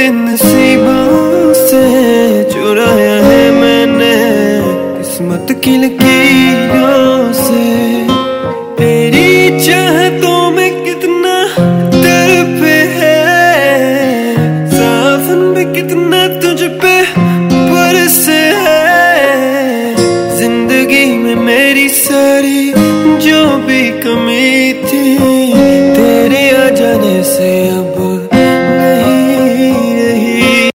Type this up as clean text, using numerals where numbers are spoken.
नसीबों से चुराया है मैंने किस्मत की लकीरों से। तेरी चाहतों में कितना दर्द है, सावन में कितना तुझ पे बरसे है। जिंदगी में मेरी सारी जो भी कमी थी, तेरे आ जाने से अब